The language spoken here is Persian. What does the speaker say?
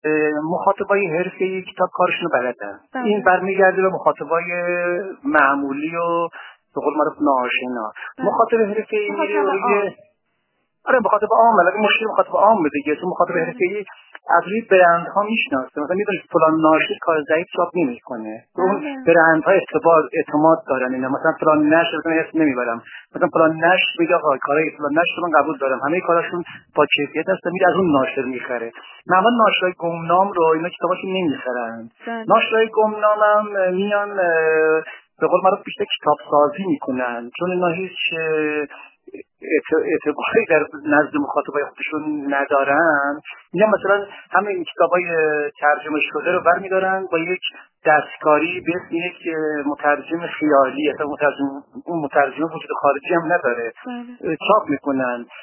مخاطبای حرفه‌ای کتاب کارشون رو بلدن. این برمیگرده به مخاطبای معمولی و به قول معروف ناآشنا. مخاطب حرفه‌ای میره روی مخاطب عام، ولی مشکل مخاطب عام دیگه. تو مخاطب حرفه‌ای از روی برندها میشناسه، مثلا میدونید فلان ناشر کار ضعیف چاپ نمیکنه، اون برندها اعتماد دارن. اینا مثلا فلان نشر مثلا اسم نمیبرم، مثلا فلان نشر میگه آقا کارای فلان نشر من قبول دارم، همه کاراشون با کیفیت هست، میره از اون ناشر میخره. معمولا ناشرای گمنام رو اینا کتاباشون نمیخرن. ناشرای گمنام هم میان به قول معروف بیشتر کتاب سازی میکنن، چون اینا هیچ اعتباری در نزد مخاطبای خودشون ندارن. میگم مثلا همین کتابای ترجمه شده رو برمی‌دارن با یک دستکاری به اسم یک مترجم خیالی، اصلا اون مترجم وجود خارجی هم نداره، چاپ میکنن.